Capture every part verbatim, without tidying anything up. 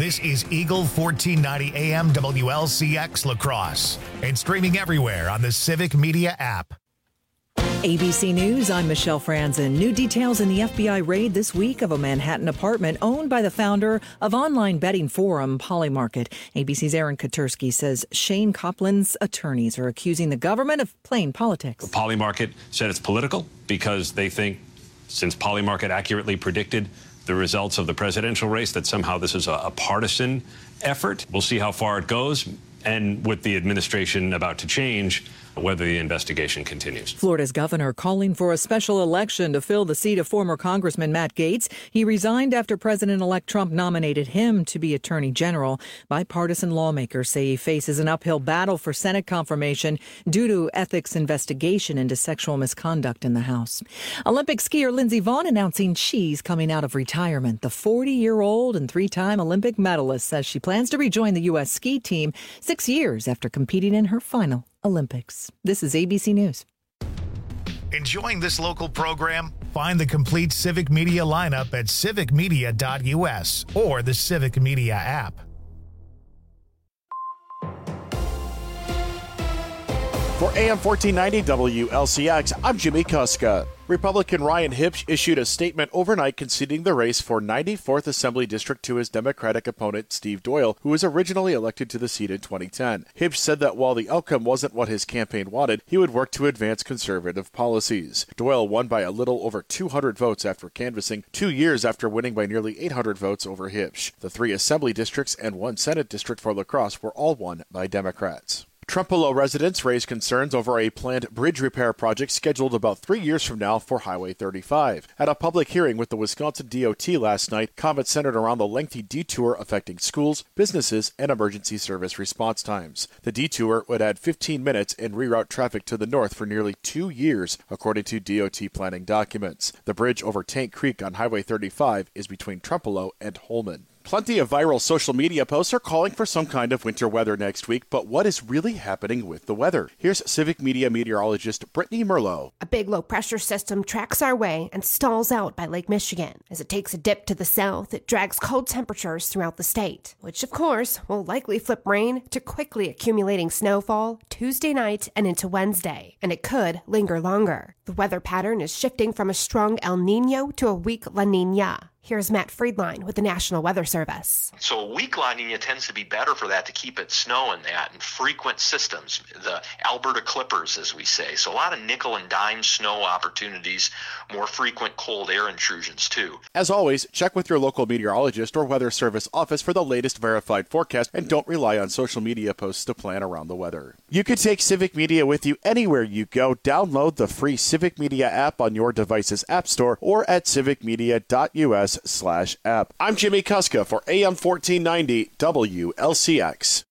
This is Eagle fourteen ninety A M W L C X La Crosse and streaming everywhere on the Civic Media app. A B C News, I'm Michelle Franzen. New details in the F B I raid this week of a Manhattan apartment owned by the founder of online betting forum Polymarket. A B C's Aaron Katersky says Shane Copland's attorneys are accusing the government of playing politics. Polymarket said it's political because they think, since Polymarket accurately predicted the results of the presidential race, that somehow this is a, a partisan effort. We'll see how far it goes. And with the administration about to change, whether the investigation continues. Florida's governor calling for a special election to fill the seat of former Congressman Matt Gaetz. He resigned after President-elect Trump nominated him to be Attorney General. Bipartisan lawmakers say he faces an uphill battle for Senate confirmation due to ethics investigation into sexual misconduct in the House. Olympic skier Lindsey Vonn announcing she's coming out of retirement. The forty-year-old and three-time Olympic medalist says she plans to rejoin the U S ski team six years after competing in her final Olympics. This is A B C News. Enjoying this local program? Find the complete Civic Media lineup at civic media dot U S or the Civic Media app. For A M fourteen ninety W L C X, I'm Jimmy Kuska. Republican Ryan Hipsch issued a statement overnight conceding the race for ninety-fourth Assembly District to his Democratic opponent Steve Doyle, who was originally elected to the seat in twenty ten. Hipsch said that while the outcome wasn't what his campaign wanted, he would work to advance conservative policies. Doyle won by a little over two hundred votes after canvassing, two years after winning by nearly eight hundred votes over Hipsch. The three Assembly districts and one Senate district for La Crosse were all won by Democrats. Trempealeau residents raised concerns over a planned bridge repair project scheduled about three years from now for Highway thirty-five. At a public hearing with the Wisconsin D O T last night, comments centered around the lengthy detour affecting schools, businesses, and emergency service response times. The detour would add fifteen minutes and reroute traffic to the north for nearly two years, according to D O T planning documents. The bridge over Tank Creek on Highway thirty-five is between Trempealeau and Holmen. Plenty of viral social media posts are calling for some kind of winter weather next week, but what is really happening with the weather? Here's Civic Media meteorologist Brittany Merlot. A big low-pressure system tracks our way and stalls out by Lake Michigan. As it takes a dip to the south, it drags cold temperatures throughout the state, which, of course, will likely flip rain to quickly accumulating snowfall Tuesday night and into Wednesday, and it could linger longer. The weather pattern is shifting from a strong El Niño to a weak La Niña. Here's Matt Friedline with the National Weather Service. So a weak La Nina tends to be better for that, to keep it snowing that, and frequent systems, the Alberta Clippers, as we say. So a lot of nickel and dime snow opportunities, more frequent cold air intrusions too. As always, check with your local meteorologist or weather service office for the latest verified forecast, and don't rely on social media posts to plan around the weather. You can take Civic Media with you anywhere you go. Download the free Civic Media app on your device's app store or at civic media dot U S slash app. I'm Jimmy Kuska for A M fourteen ninety W L C X.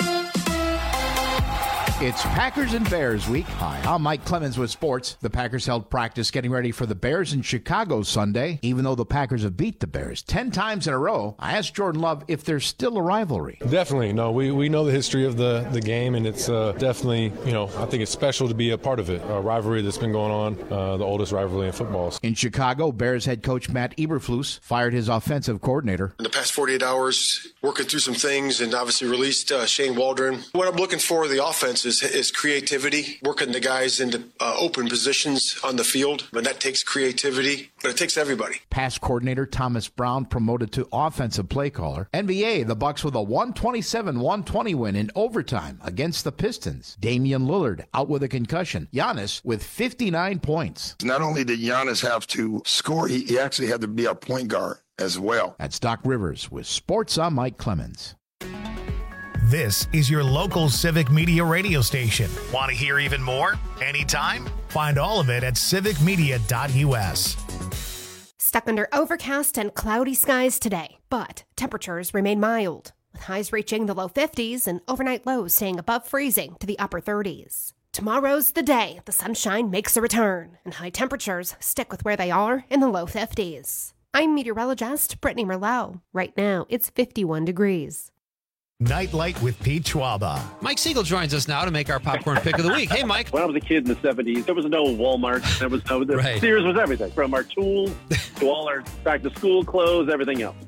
It's Packers and Bears week. Hi, I'm Mike Clemens with sports. The Packers held practice getting ready for the Bears in Chicago Sunday. Even though the Packers have beat the Bears ten times in a row, I asked Jordan Love if there's still a rivalry. Definitely. No, we, we know the history of the, the game, and it's uh, definitely, you know, I think it's special to be a part of it. A rivalry that's been going on, uh, the oldest rivalry in football. In Chicago, Bears head coach Matt Eberflus fired his offensive coordinator. In the past forty-eight hours, working through some things and obviously released uh, Shane Waldron. What I'm looking for in the offense is, is creativity, working the guys into uh, open positions on the field. And that takes creativity, but it takes everybody. Pass coordinator Thomas Brown promoted to offensive play caller. N B A, the Bucks with a one twenty-seven one twenty win in overtime against the Pistons. Damian Lillard out with a concussion. Giannis with fifty-nine points. Not only did Giannis have to score, he, he actually had to be our point guard as well. That's Doc Rivers with Sports. I'm Mike Clemens. This is your local Civic Media radio station. Want to hear even more? Anytime? Find all of it at civic media dot U S. Stuck under overcast and cloudy skies today, but temperatures remain mild, with highs reaching the low fifties and overnight lows staying above freezing to the upper thirties. Tomorrow's the day the sunshine makes a return, and high temperatures stick with where they are in the low fifties. I'm meteorologist Brittany Merlot. Right now, it's fifty-one degrees. Nightlight with Pete Schwaba. Mike Siegel joins us now to make our popcorn pick of the week. Hey, Mike. When I was a kid in the seventies, there was no Walmart. There was no, the right. Sears was everything, from our tools to all our back-to-school clothes, everything else.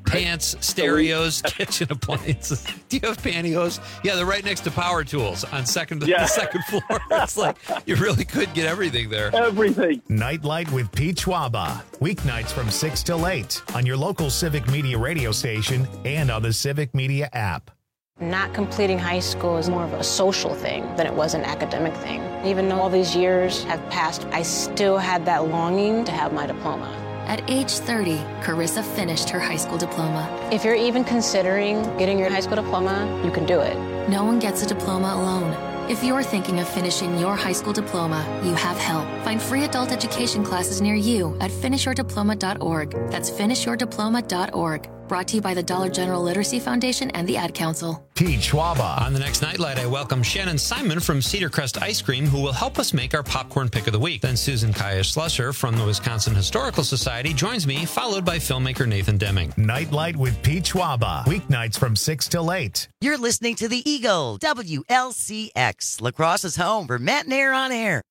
pants, stereos, kitchen appliances. Do you have pantyhose? Yeah, they're right next to power tools on second Yeah. the second floor. It's like you really could get everything there. Everything. Nightlight with Pete Schwaba. Weeknights from six till eight on your local Civic Media radio station and on the Civic Media app. Not completing high school is more of a social thing than it was an academic thing. Even though all these years have passed, I still had that longing to have my diploma. At age thirty, Carissa finished her high school diploma. If you're even considering getting your high school diploma, you can do it. No one gets a diploma alone. If you're thinking of finishing your high school diploma, you have help. Find free adult education classes near you at finish your diploma dot org. That's finish your diploma dot org. Brought to you by the Dollar General Literacy Foundation and the Ad Council. Pete Schwaba. On the next Nightlight, I welcome Shannon Simon from Cedar Crest Ice Cream, who will help us make our popcorn pick of the week. Then Susan Kaya Schlusser from the Wisconsin Historical Society joins me, followed by filmmaker Nathan Deming. Nightlight with Pete Schwaba. Weeknights from six till eight. You're listening to the Eagle, W L C X, La Crosse's home for Matt and Air on Air.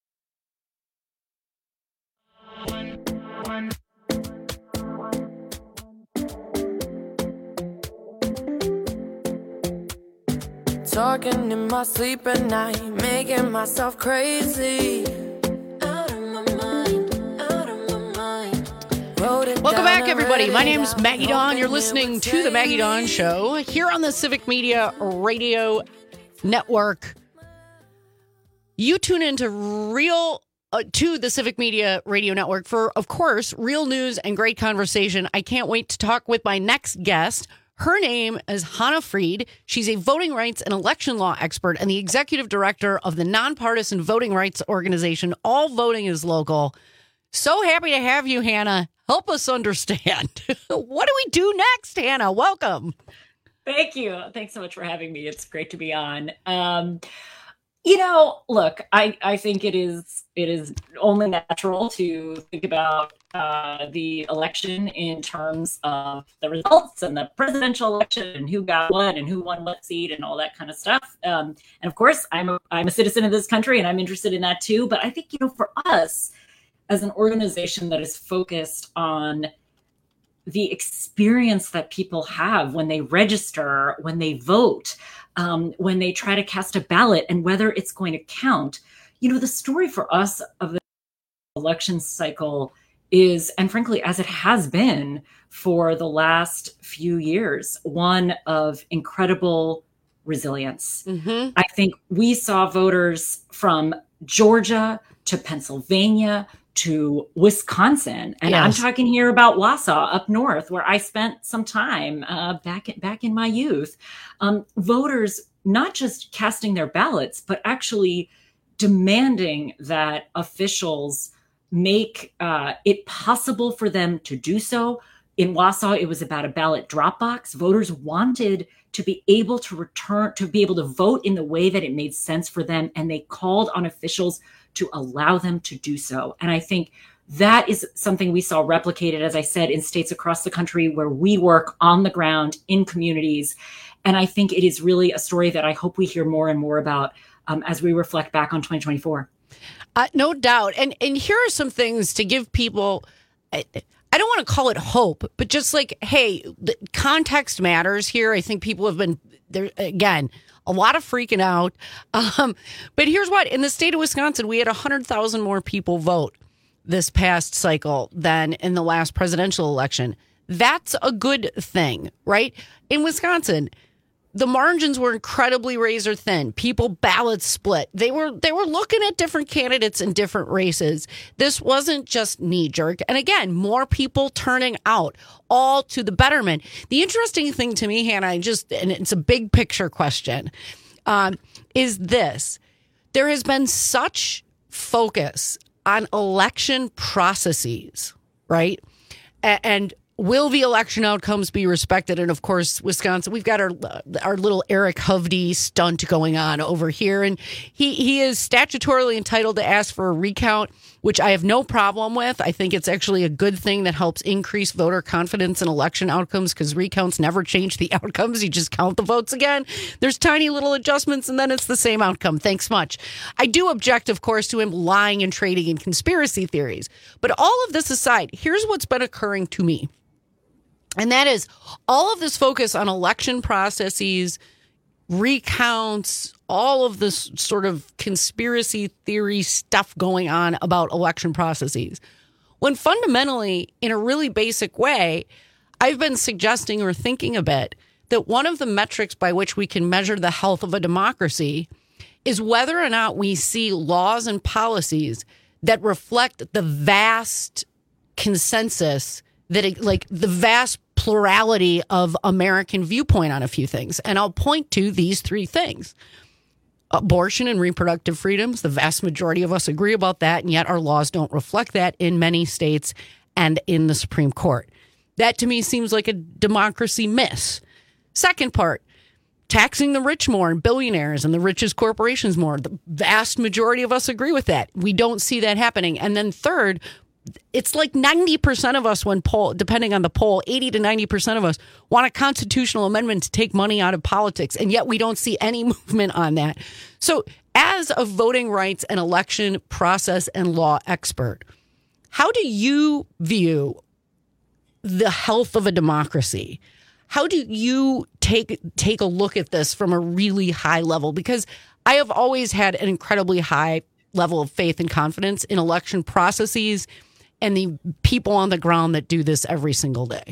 Talking in my sleep at night, making myself crazy. Out of my mind, out of my mind. Welcome back, everybody. My name is Maggie Dawn. You're listening to The Maggie Dawn Show here on the Civic Media Radio Network. You tune into real uh, to the Civic Media Radio Network for, of course, real news and great conversation. I can't wait to talk with my next guest. Her name is Hannah Freed. She's a voting rights and election law expert and the executive director of the nonpartisan voting rights organization, All Voting is Local. So happy to have you, Hannah. Help us understand. What do we do next, Hannah? Welcome. Thank you. Thanks so much for having me. It's great to be on. Um, you know, look, I, I think it is it is only natural to think about uh, the election in terms of the results and the presidential election and who got what and who won what seat and all that kind of stuff. Um, and of course, I'm a, I'm a citizen of this country and I'm interested in that too. But I think, you know, for us as an organization that is focused on the experience that people have when they register, when they vote, um, when they try to cast a ballot and whether it's going to count. You know, the story for us of the election cycle is, and frankly, as it has been for the last few years, one of incredible resilience. Mm-hmm. I think we saw voters from Georgia to Pennsylvania to Wisconsin. And yes. I'm talking here about Wausau up north, where I spent some time uh, back, in, back in my youth. Um, voters not just casting their ballots, but actually demanding that officials make uh, it possible for them to do so. In Wausau, it was about a ballot drop box. Voters wanted to be able to return, to be able to vote in the way that it made sense for them. And they called on officials to allow them to do so. And I think that is something we saw replicated, as I said, in states across the country where we work on the ground in communities. And I think it is really a story that I hope we hear more and more about um, as we reflect back on twenty twenty-four. Uh, no doubt. And and here are some things to give people, I, I don't want to call it hope, but just like, hey, the context matters here. I think people have been there again. A lot of freaking out. Um, but here's what. In the state of Wisconsin, we had one hundred thousand more people vote this past cycle than in the last presidential election. That's a good thing, right? In Wisconsin, the margins were incredibly razor thin. People ballots split. They were they were looking at different candidates in different races. This wasn't just knee jerk. And again, more people turning out, all to the betterment. The interesting thing to me, Hannah, I just and it's a big picture question, um, is this: there has been such focus on election processes, right? A- and will the election outcomes be respected? And of course, Wisconsin, we've got our our little Eric Hovde stunt going on over here. And he, he is statutorily entitled to ask for a recount, which I have no problem with. I think it's actually a good thing that helps increase voter confidence in election outcomes because recounts never change the outcomes. You just count the votes again. There's tiny little adjustments and then it's the same outcome. Thanks much. I do object, of course, to him lying and trading in conspiracy theories. But all of this aside, here's what's been occurring to me. And that is all of this focus on election processes, recounts, all of this sort of conspiracy theory stuff going on about election processes. When fundamentally, in a really basic way, I've been suggesting or thinking a bit that one of the metrics by which we can measure the health of a democracy is whether or not we see laws and policies that reflect the vast consensus that it, like the vast plurality of American viewpoint on a few things. And I'll point to these three things. Abortion and reproductive freedoms. The vast majority of us agree about that, and yet our laws don't reflect that in many states and in the Supreme Court. That to me seems like a democracy miss. Second part, taxing the rich more and billionaires and the richest corporations more. The vast majority of us agree with that. We don't see that happening. And then third, it's like ninety percent of us when poll, depending on the poll, eighty to ninety percent of us want a constitutional amendment to take money out of politics. And yet we don't see any movement on that. So as a voting rights and election process and law expert, how do you view the health of a democracy? How do you take take a look at this from a really high level? Because I have always had an incredibly high level of faith and confidence in election processes and the people on the ground that do this every single day.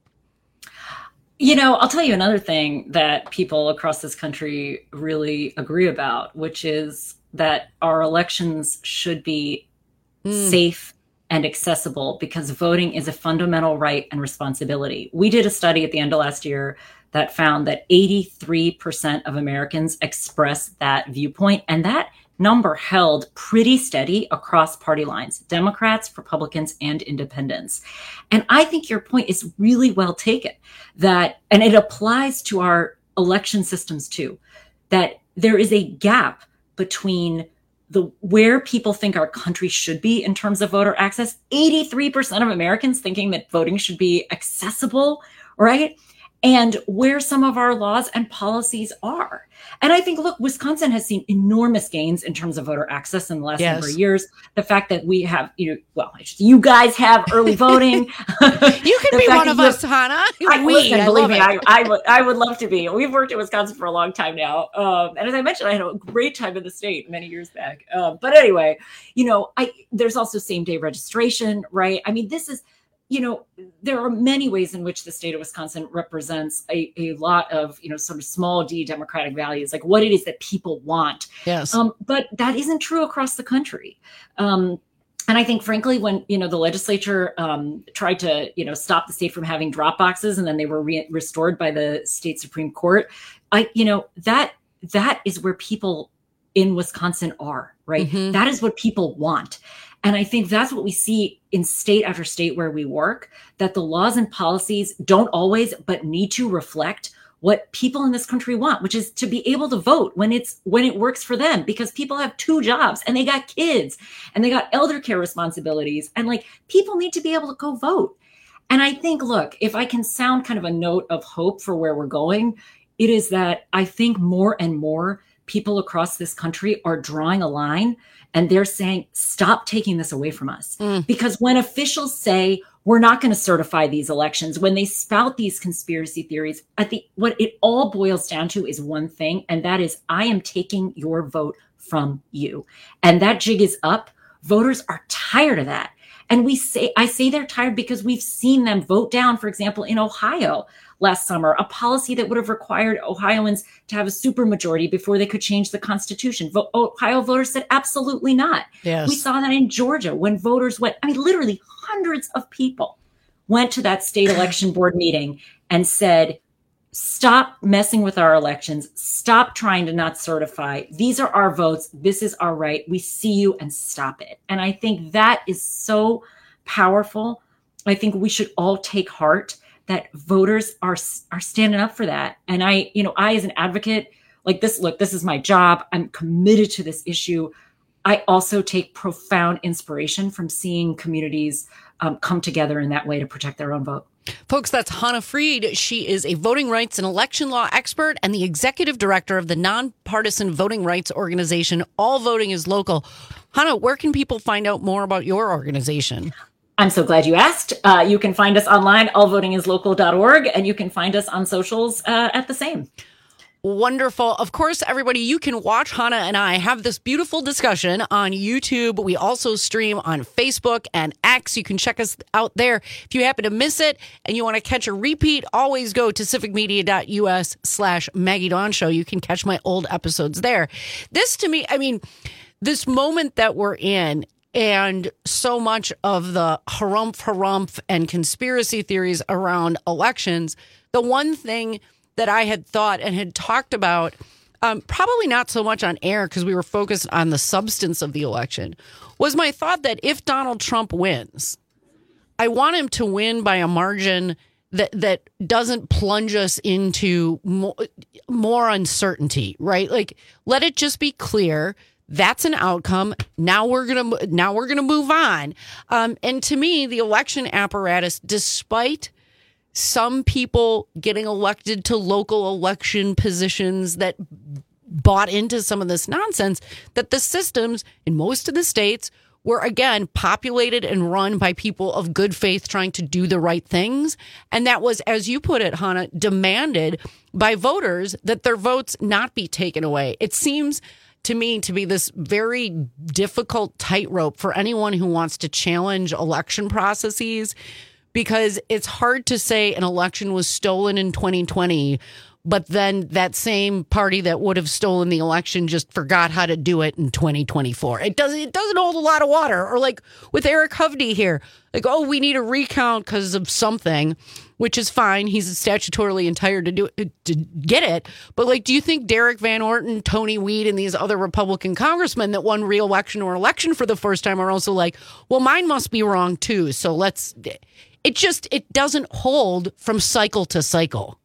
You know, I'll tell you another thing that people across this country really agree about, which is that our elections should be mm. safe and accessible because voting is a fundamental right and responsibility. We did a study at the end of last year that found that eighty-three percent of Americans express that viewpoint, and that number held pretty steady across party lines, Democrats, Republicans, and independents. And I think your point is really well taken, that, and it applies to our election systems too, that there is a gap between the where people think our country should be in terms of voter access. eighty-three percent of Americans thinking that voting should be accessible, right? And where some of our laws and policies are. And I think, look, Wisconsin has seen enormous gains in terms of voter access in the last yes. number of years. The fact that we have, you know, well, you guys have early voting. You can be one of us, Hannah. I, we, listen, I believe me, it. I, I, would, I would love to be. We've worked in Wisconsin for a long time now. Um, and as I mentioned, I had a great time in the state many years back. Um, but anyway, you know, I there's also same day registration, right? I mean, this is, you know, there are many ways in which the state of Wisconsin represents a, a lot of, you know, sort of small d democratic values, like what it is that people want. Yes. Um, but that isn't true across the country. Um, and I think, frankly, when, you know, the legislature um, tried to, you know, stop the state from having drop boxes and then they were re- restored by the state Supreme Court, I, you know, that that is where people in Wisconsin are, right? Mm-hmm. That is what people want. And I think that's what we see in state after state where we work, that the laws and policies don't always, but need to reflect what people in this country want, which is to be able to vote when it's when it works for them, because people have two jobs and they got kids and they got elder care responsibilities. And like people need to be able to go vote. And I think, look, if I can sound kind of a note of hope for where we're going, it is that I think more and more people across this country are drawing a line and they're saying, stop taking this away from us. Mm. Because when officials say, we're not going to certify these elections, when they spout these conspiracy theories, at the what it all boils down to is one thing, and that is, I am taking your vote from you. And that jig is up. Voters are tired of that. And we say, I say they're tired because we've seen them vote down, for example, in Ohio last summer, a policy that would have required Ohioans to have a supermajority before they could change the Constitution. Vo- Ohio voters said absolutely not. Yes. We saw that in Georgia when voters went, I mean, literally hundreds of people went to that state election board meeting and said, stop messing with our elections. Stop trying to not certify. These are our votes. This is our right. We see you and stop it. And I think that is so powerful. I think we should all take heart that voters are are standing up for that. And I, you know, I as an advocate, like this, look, this is my job. I'm committed to this issue. I also take profound inspiration from seeing communities um, come together in that way to protect their own vote. Folks, that's Hannah Freed. She is a voting rights and election law expert and the executive director of the nonpartisan voting rights organization, All Voting is Local. Hannah, where can people find out more about your organization? I'm so glad you asked. Uh, you can find us online, all voting is local dot org, and you can find us on socials uh, at the same. Wonderful. Of course, everybody, you can watch Hannah and I have this beautiful discussion on YouTube. We also stream on Facebook and X. You can check us out there. If you happen to miss it and you want to catch a repeat, always go to civicmedia.us slash Maggie Dawn Show. You can catch my old episodes there. This, to me, I mean, this moment that we're in, and so much of the harumph harumph and conspiracy theories around elections, the one thing that I had thought and had talked about, um, probably not so much on air because we were focused on the substance of the election, was my thought that if Donald Trump wins, I want him to win by a margin that that doesn't plunge us into more, more uncertainty, right? Like, let it just be clear. That's an outcome. Now we're gonna now we're gonna move on. Um, and to me, the election apparatus, despite some people getting elected to local election positions that bought into some of this nonsense, that the systems in most of the states were, again, populated and run by people of good faith trying to do the right things. And that was, as you put it, Hannah, demanded by voters that their votes not be taken away. It seems to me to be this very difficult tightrope for anyone who wants to challenge election processes, because it's hard to say an election was stolen in twenty twenty, but then that same party that would have stolen the election just forgot how to do it in twenty twenty-four. It doesn't, it doesn't hold a lot of water. Or like with Eric Hovde here, like, oh, we need a recount because of something, which is fine. He's statutorily entitled to do to get it. But like, do you think Derek Van Orton, Tony Weed, and these other Republican congressmen that won re-election or election for the first time are also like, well, mine must be wrong too. So let's... It just, it doesn't hold from cycle to cycle.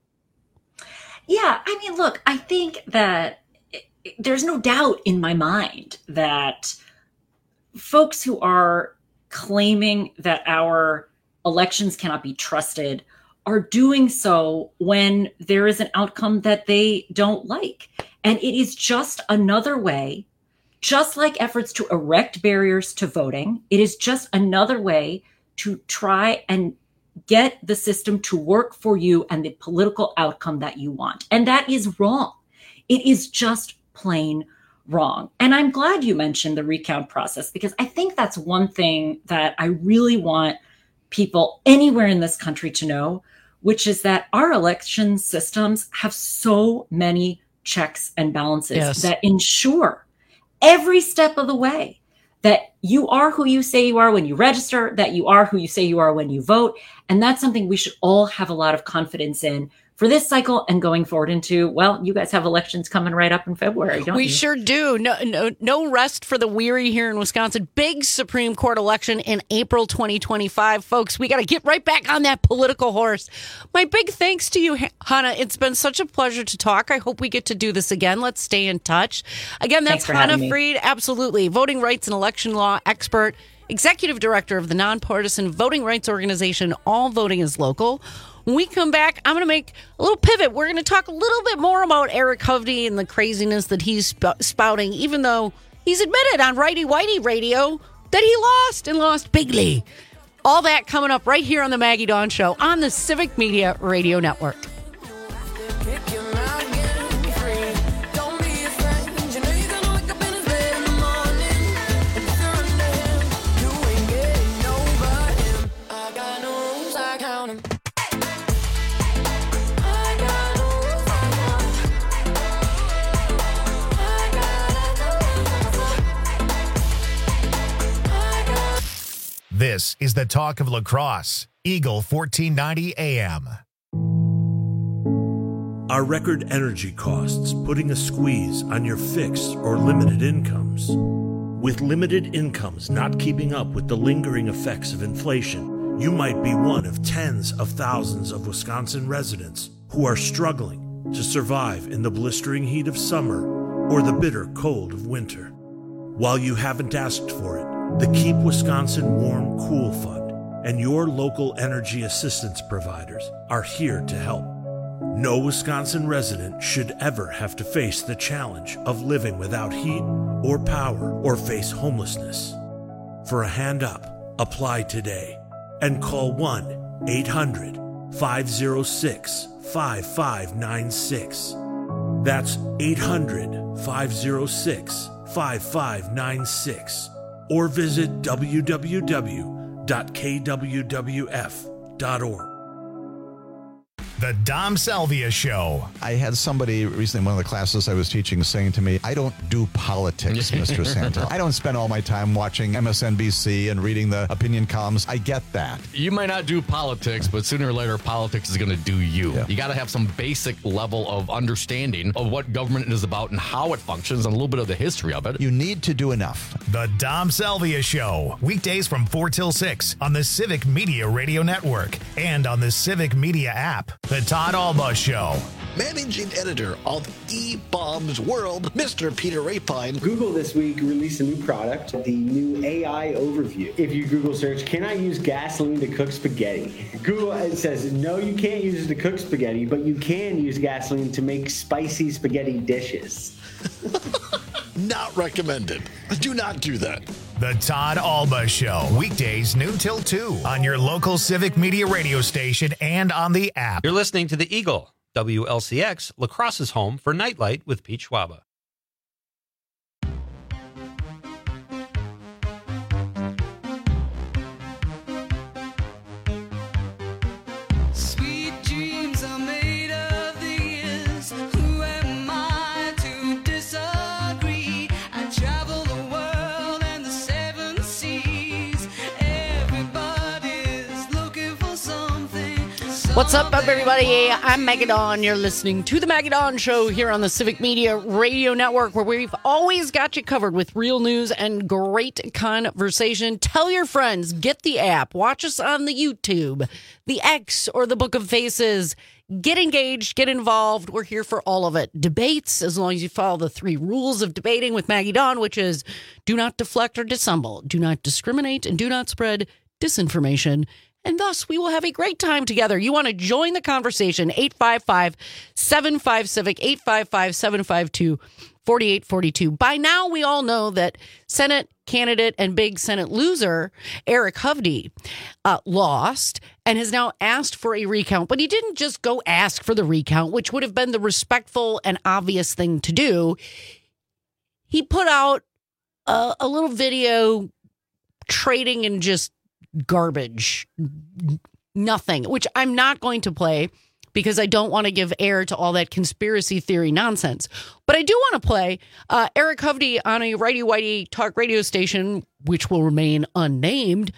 Yeah, I mean, look, I think that it, it, there's no doubt in my mind that folks who are claiming that our elections cannot be trusted are doing so when there is an outcome that they don't like. And it is just another way, just like efforts to erect barriers to voting, it is just another way to try and get the system to work for you and the political outcome that you want. And that is wrong. It is just plain wrong. And I'm glad you mentioned the recount process, because I think that's one thing that I really want people anywhere in this country to know, which is that our election systems have so many checks and balances yes. that ensure every step of the way that you are who you say you are when you register, that you are who you say you are when you vote. And that's something we should all have a lot of confidence in for this cycle and going forward into, well, you guys have elections coming right up in February, don't we you? We sure do. No, no, no rest for the weary here in Wisconsin. Big Supreme Court election in April twenty twenty-five. Folks, we got to get right back on that political horse. My big thanks to you, Hannah. It's been such a pleasure to talk. I hope we get to do this again. Let's stay in touch. Again, that's Hannah Freed. Absolutely. Voting rights and election law expert, executive director of the nonpartisan voting rights organization, All Voting is Local. When we come back, I'm going to make a little pivot. We're going to talk a little bit more about Eric Hovde and the craziness that he's sp- spouting, even though he's admitted on Righty Whitey Radio that he lost and lost bigly. All that coming up right here on the Maggie Dawn Show on the Civic Media Radio Network. This is the talk of La Crosse, Eagle fourteen ninety A M. Are record energy costs putting a squeeze on your fixed or limited incomes? With limited incomes not keeping up with the lingering effects of inflation, you might be one of tens of thousands of Wisconsin residents who are struggling to survive in the blistering heat of summer or the bitter cold of winter. While you haven't asked for it, the Keep Wisconsin Warm Cool Fund and your local energy assistance providers are here to help. No Wisconsin resident should ever have to face the challenge of living without heat or power or face homelessness. For a hand up, Apply today and call one eight hundred five oh six five five nine six. That's eight hundred five oh six five five nine six. Or visit w w w dot k w w f dot org. The Dom Salvia Show. I had somebody recently in one of the classes I was teaching saying to me, I don't do politics, Mister Santel. I don't spend all my time watching M S N B C and reading the opinion columns. I get that. You might not do politics, but sooner or later, politics is going to do you. Yeah. You got to have some basic level of understanding of what government is about and how it functions and a little bit of the history of it. You need to do enough. The Dom Salvia Show. Weekdays from four till six on the Civic Media Radio Network and on the Civic Media app. The Todd Alba Show. Managing editor of eBaum's World, Mister Peter Rapine. Google this week released a new product, the new A I overview. If you Google search, can I use gasoline to cook spaghetti? Google it says, no, you can't use it to cook spaghetti, but you can use gasoline to make spicy spaghetti dishes. Not recommended. Do not do that. The Todd Alba Show. Weekdays noon till two on your local Civic Media radio station and on the app. You're listening to The Eagle, W L C X, La Crosse's home for Nightlight with Pete Schwaba. Sweet dreams are made of these. Who am I to disagree? I travel the world and the seven seas. Everybody's looking for something. What's up, everybody? I'm Maggie Dawn. You're listening to The Maggie Dawn Show here on the Civic Media Radio Network, where we've always got you covered with real news and great conversation. Tell your friends, get the app, watch us on the YouTube, the X, or the Book of Faces. Get engaged, get involved. We're here for all of it. Debates, as long as you follow the three rules of debating with Maggie Dawn, which is do not deflect or dissemble, do not discriminate, and do not spread disinformation. And thus, we will have a great time together. You want to join the conversation, eight five five, seven five, CIVIC, eight five five, seven five two, four eight four two. By now, we all know that Senate candidate and big Senate loser, Eric Hovde, uh, lost and has now asked for a recount. But he didn't just go ask for the recount, which would have been the respectful and obvious thing to do. He put out a, a little video trading in just garbage, nothing, which I'm not going to play because I don't want to give air to all that conspiracy theory nonsense. But I do want to play uh, Eric Hovde on a righty-whitey talk radio station, which will remain unnamed,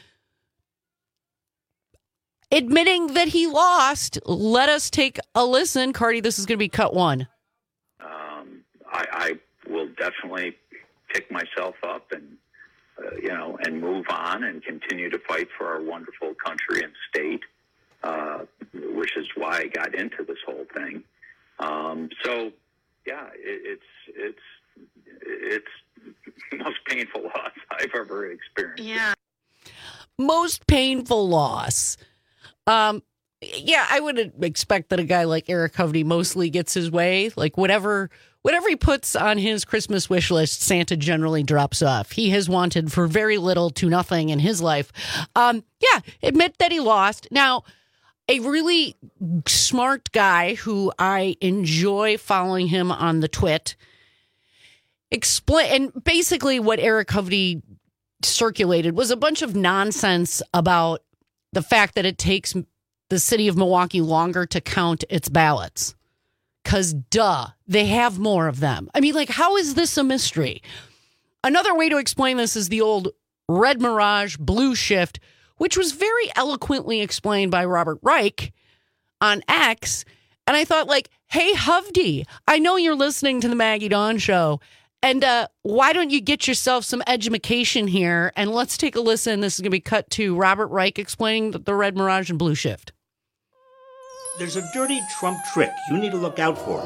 admitting that he lost. Let us take a listen. Cardi, this is going to be cut one. Um, I, I will definitely pick myself up and Uh, you know, and move on and continue to fight for our wonderful country and state, uh, which is why I got into this whole thing. Um, so, yeah, it, it's it's it's the most painful loss I've ever experienced. Yeah, most painful loss. Um, yeah, I would expect that a guy like Eric Hovde mostly gets his way, like whatever. Whatever he puts on his Christmas wish list, Santa generally drops off. He has wanted for very little to nothing in his life. Um, yeah, admit that he lost. Now, a really smart guy who I enjoy following him on the twit, explain, and basically what Eric Hovde circulated was a bunch of nonsense about the fact that it takes the city of Milwaukee longer to count its ballots. Because, duh, they have more of them. I mean, like, how is this a mystery? Another way to explain this is the old red mirage, blue shift, which was very eloquently explained by Robert Reich on X. And I thought, like, hey, Hovde, I know you're listening to the Maggie Dawn Show. And uh, why don't you get yourself some education here? And let's take a listen. This is going to be cut to Robert Reich explaining the, the red mirage and blue shift. There's a dirty Trump trick you need to look out for.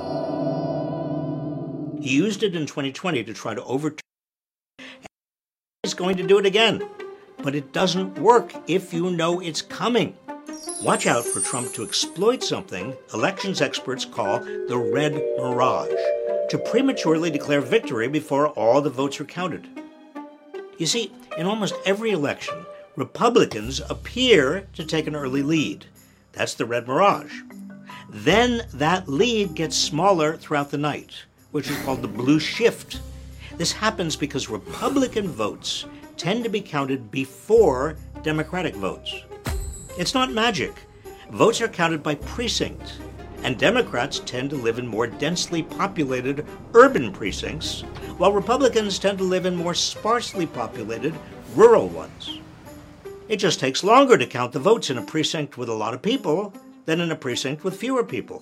He used it in twenty twenty to try to overturn. He's going to do it again. But it doesn't work if you know it's coming. Watch out for Trump to exploit something elections experts call the red mirage, to prematurely declare victory before all the votes are counted. You see, in almost every election, Republicans appear to take an early lead. That's the red mirage. Then that lead gets smaller throughout the night, which is called the blue shift. This happens because Republican votes tend to be counted before Democratic votes. It's not magic. Votes are counted by precinct, and Democrats tend to live in more densely populated urban precincts, while Republicans tend to live in more sparsely populated rural ones. It just takes longer to count the votes in a precinct with a lot of people than in a precinct with fewer people.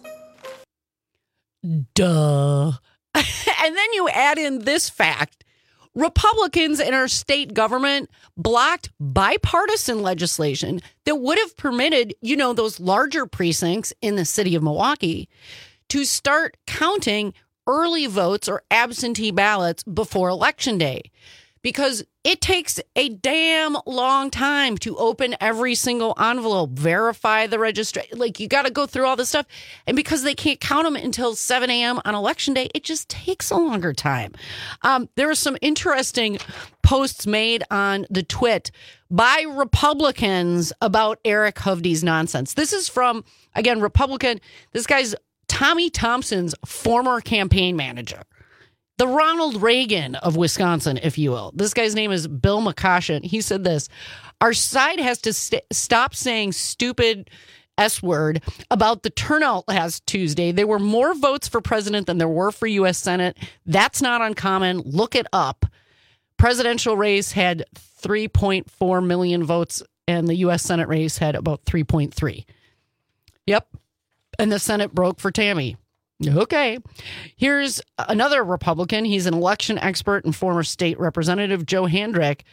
Duh. And then you add in this fact. Republicans in our state government blocked bipartisan legislation that would have permitted, you know, those larger precincts in the city of Milwaukee to start counting early votes or absentee ballots before Election Day. Because it takes a damn long time to open every single envelope, verify the registration. Like, you got to go through all this stuff. And because they can't count them until seven a.m. on Election Day, it just takes a longer time. Um, there were some interesting posts made on the Twit by Republicans about Eric Hovde's nonsense. This is from, again, Republican. This guy's Tommy Thompson's former campaign manager. The Ronald Reagan of Wisconsin, if you will. This guy's name is Bill McCoshen. He said this: our side has to st- stop saying stupid S word about the turnout last Tuesday. There were more votes for president than there were for U S Senate. That's not uncommon. Look it up. Presidential race had three point four million votes, and the U S Senate race had about three point three. Yep. And the Senate broke for Tammy. Okay. Here's another Republican. He's an election expert and former state representative, Joe Handrick.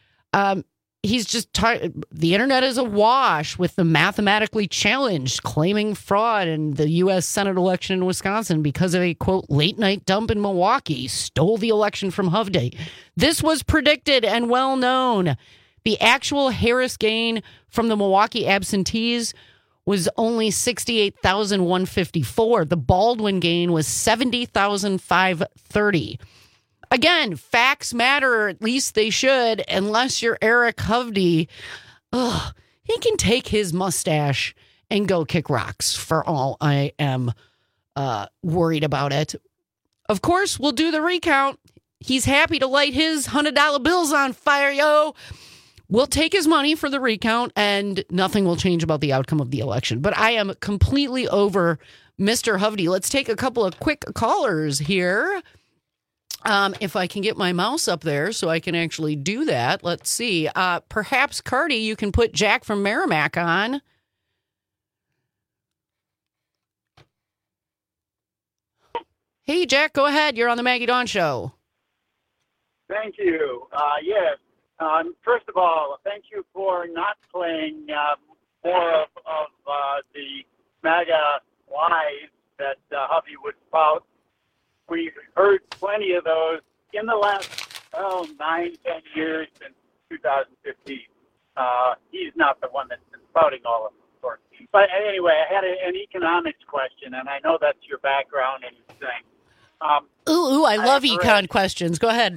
Um, he's just t- the internet is awash with the mathematically challenged claiming fraud in the U S Senate election in Wisconsin because of a, quote, late night dump in Milwaukee stole the election from Hovde. This was predicted and well known. The actual Harris gain from the Milwaukee absentees was only sixty-eight thousand one hundred fifty-four. The Baldwin gain was seventy thousand five hundred thirty. Again, facts matter, or at least they should, unless you're Eric Hovde. Ugh, he can take his mustache and go kick rocks for all I am uh, worried about it. Of course, we'll do the recount. He's happy to light his one hundred dollar bills on fire, yo. We'll take his money for the recount, and nothing will change about the outcome of the election. But I am completely over Mister Hovde. Let's take a couple of quick callers here. Um, if I can get my mouse up there so I can actually do that. Let's see. Uh, perhaps, Cardi, you can put Jack from Merrimack on. Hey, Jack, go ahead. You're on the Maggie Dawn Show. Thank you. Uh, yes. Um, first of all, thank you for not playing uh, more of, of uh, the MAGA lies that uh, Hovde would spout. We've heard plenty of those in the last, oh, nine, ten years since two thousand fifteen. Uh, he's not the one that's been spouting all of them, of course. But anyway, I had a, an economics question, and I know that's your background and your thing. Um, ooh, ooh, I love I econ read, questions. Go ahead.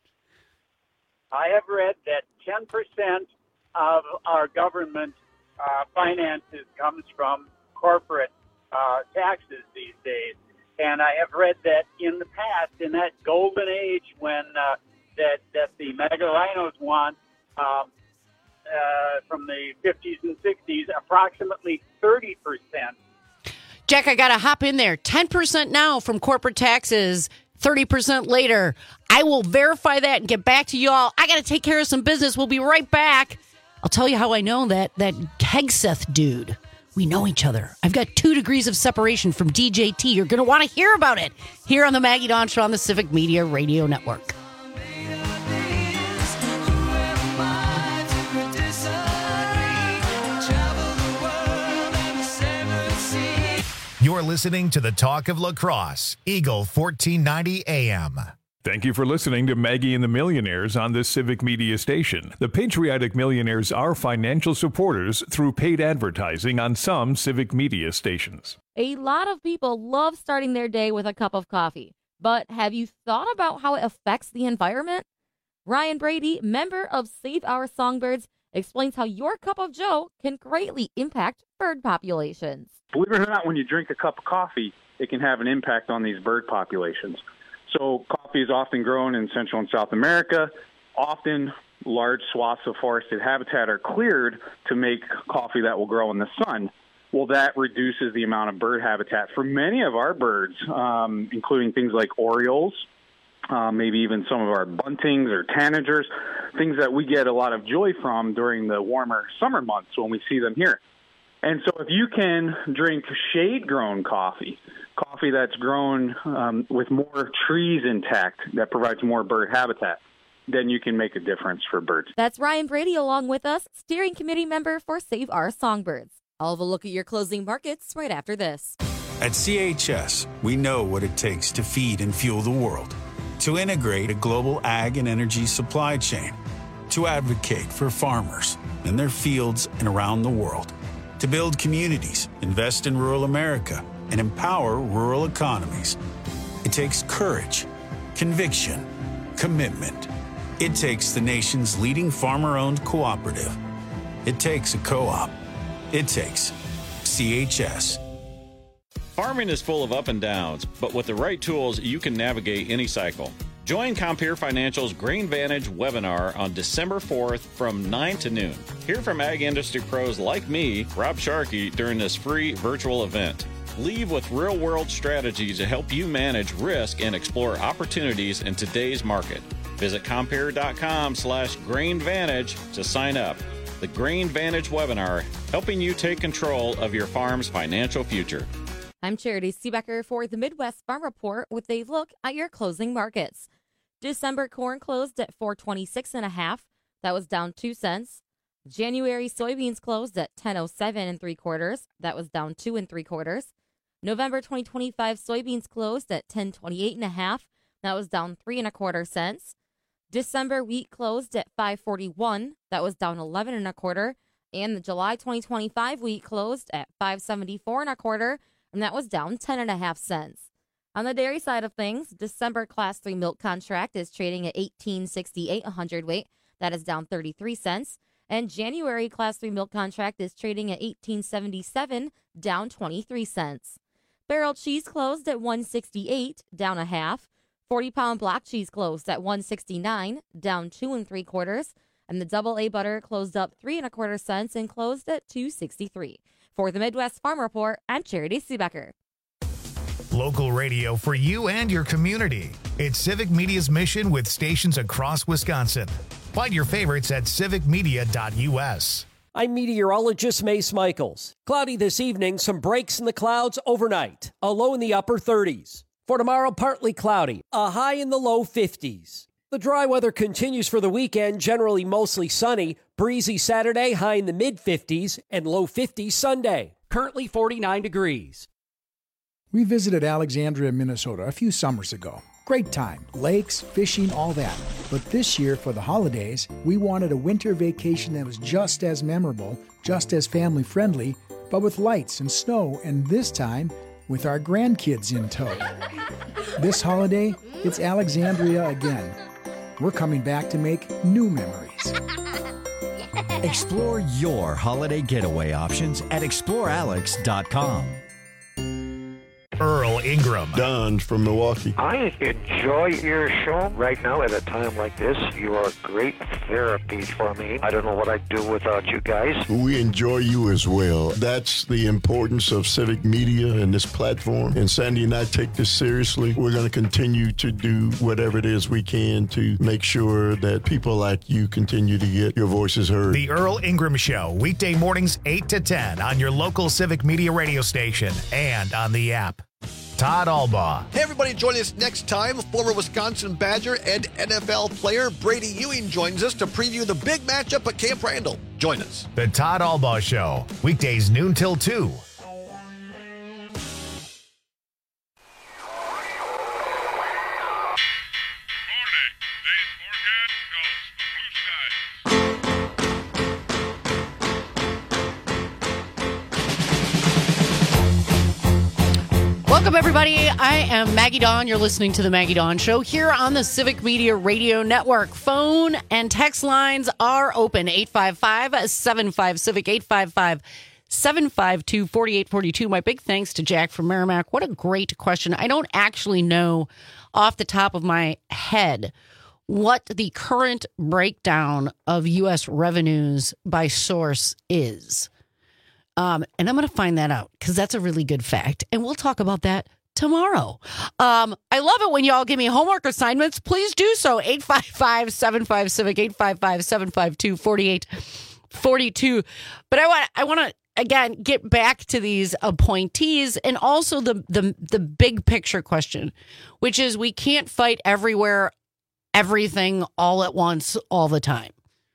I have read that ten percent of our government uh, finances comes from corporate uh, taxes these days. And I have read that in the past, in that golden age when uh, that, that the MAGA rhinos want um, uh, from the fifties and sixties, approximately thirty percent. Jack, I got to hop in there. ten percent now from corporate taxes, thirty percent later. I will verify that and get back to y'all. I got to take care of some business. We'll be right back. I'll tell you how I know that that Hegseth dude. We know each other. I've got two degrees of separation from D J T. You're going to want to hear about it here on the Maggie Dawn Show on the Civic Media Radio Network. You're listening to the Talk of La Crosse, Eagle fourteen ninety A M. Thank you for listening to Maggie and the Millionaires on this Civic Media station. The Patriotic Millionaires are financial supporters through paid advertising on some Civic Media stations. A lot of people love starting their day with a cup of coffee, but have you thought about how it affects the environment? Ryan Brady, member of Save Our Songbirds, explains how your cup of joe can greatly impact bird populations. Believe it or not, when you drink a cup of coffee, it can have an impact on these bird populations. So coffee is often grown in Central and South America. Often large swaths of forested habitat are cleared to make coffee that will grow in the sun. Well, that reduces the amount of bird habitat for many of our birds, um, including things like orioles, uh, maybe even some of our buntings or tanagers, things that we get a lot of joy from during the warmer summer months when we see them here. And so if you can drink shade-grown coffee, coffee that's grown um, with more trees intact that provides more bird habitat, then you can make a difference for birds. That's Ryan Brady along with us, steering committee member for Save Our Songbirds. I'll have a look at your closing markets right after this. At C H S, we know what it takes to feed and fuel the world, to integrate a global ag and energy supply chain, to advocate for farmers in their fields and around the world, to build communities, invest in rural America, and empower rural economies. It takes courage, conviction, commitment. It takes the nation's leading farmer-owned cooperative. It takes a co-op. It takes C H S. Farming is full of up and downs, but with the right tools, you can navigate any cycle. Join Compeer Financial's Grain Vantage webinar on December fourth from nine to noon. Hear from ag industry pros like me, Rob Sharkey, during this free virtual event. Leave with real-world strategies to help you manage risk and explore opportunities in today's market. Visit Compeer.com slash GrainVantage to sign up. The Grain Vantage webinar, helping you take control of your farm's financial future. I'm Charity Seebecker for the Midwest Farm Report with a look at your closing markets. December corn closed at four twenty-six and a half. That was down two cents. January soybeans closed at ten oh seven and three quarters. That was down two and three quarters. November twenty twenty-five soybeans closed at ten twenty-eight and a half. That was down three and a quarter cents. December wheat closed at five forty-one. That was down eleven and a quarter. And the July twenty twenty-five wheat closed at five seventy-four and a quarter, and that was down ten and a half cents. On the dairy side of things, December class three milk contract is trading at eighteen sixty-eight a hundredweight. That is down thirty-three cents. And January class three milk contract is trading at eighteen seventy-seven, down twenty-three cents. Barrel cheese closed at one sixty-eight, down a half. forty pound block cheese closed at one sixty-nine, down two and three quarters. And the double A butter closed up three and a quarter cents and closed at two sixty-three. For the Midwest Farm Report, I'm Charity Seebecker. Local radio for you and your community. It's Civic Media's mission with stations across Wisconsin. Find your favorites at civic media dot u s. I'm meteorologist Mace Michaels. Cloudy this evening, some breaks in the clouds overnight. A low in the upper thirties. For tomorrow, partly cloudy, a high in the low fifties. The dry weather continues for the weekend, generally mostly sunny. Breezy Saturday, high in the mid-fifties, and low fifties Sunday. Currently forty-nine degrees. We visited Alexandria, Minnesota a few summers ago. Great time. Lakes, fishing, all that. But this year, for the holidays, we wanted a winter vacation that was just as memorable, just as family-friendly, but with lights and snow, and this time, with our grandkids in tow. This holiday, it's Alexandria again. We're coming back to make new memories. Explore your holiday getaway options at explore alex dot com. Earl Ingram. Don from Milwaukee. I enjoy your show right now at a time like this. You are great therapy for me. I don't know what I'd do without you guys. We enjoy you as well. That's the importance of civic media and this platform. And Sandy and I take this seriously. We're going to continue to do whatever it is we can to make sure that people like you continue to get your voices heard. The Earl Ingram Show, weekday mornings eight to ten on your local Civic Media radio station and on the app. Todd Albaugh. Hey, everybody, join us next time. Former Wisconsin Badger and N F L player Brady Ewing joins us to preview the big matchup at Camp Randall. Join us. The Todd Albaugh Show, weekdays noon till two. Welcome, everybody. I am Maggie Dawn. You're listening to The Maggie Dawn Show here on the Civic Media Radio Network. Phone and text lines are open. eight five five, seven five, CIVIC, eight five five, seven five two, four eight four two. My big thanks to Jack from Merrimack. What a great question. I don't actually know off the top of my head what the current breakdown of U S revenues by source is. Um, and I'm going to find that out because that's a really good fact. And we'll talk about that tomorrow. Um, I love it when y'all give me homework assignments. Please do so. eight five five, seven five, CIVIC, eight five five, seven five two, four eight four two. But I want I want to, again, get back to these appointees and also the, the, the big picture question, which is we can't fight everywhere, everything all at once, all the time.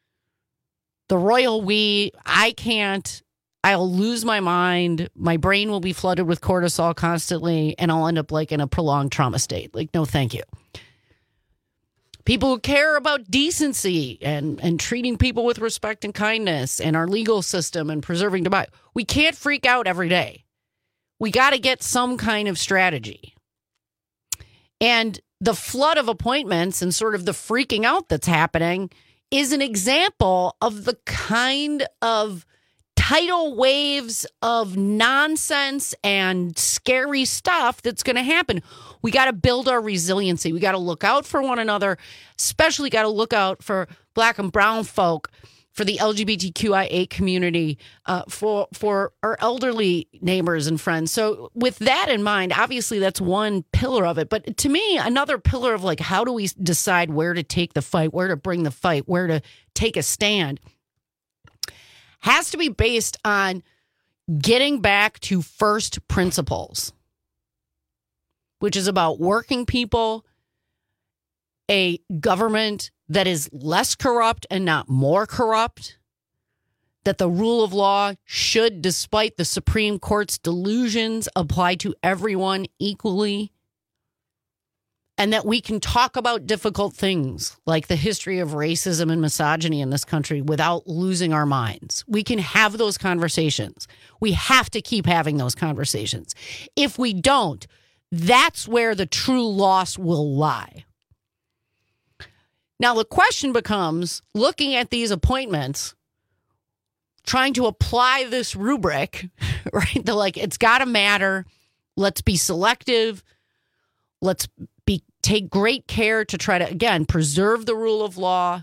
The royal we, I can't. I'll lose my mind. My brain will be flooded with cortisol constantly, and I'll end up like in a prolonged trauma state. Like, no, thank you. People who care about decency and, and treating people with respect and kindness and our legal system and preserving democracy. We can't freak out every day. We got to get some kind of strategy. And the flood of appointments and sort of the freaking out that's happening is an example of the kind of tidal waves of nonsense and scary stuff that's going to happen. We got to build our resiliency. We got to look out for one another, especially got to look out for Black and brown folk, for the L G B T Q I A community, uh, for for our elderly neighbors and friends. So with that in mind, obviously that's one pillar of it. But to me, another pillar of like, how do we decide where to take the fight, where to bring the fight, where to take a stand, has to be based on getting back to first principles, which is about working people, a government that is less corrupt and not more corrupt, that the rule of law should, despite the Supreme Court's delusions, apply to everyone equally, and that we can talk about difficult things like the history of racism and misogyny in this country without losing our minds. We can have those conversations. We have to keep having those conversations. If we don't, that's where the true loss will lie. Now, the question becomes, looking at these appointments, trying to apply this rubric, right? They're like, it's got to matter. Let's be selective. Let's be take great care to try to, again, preserve the rule of law,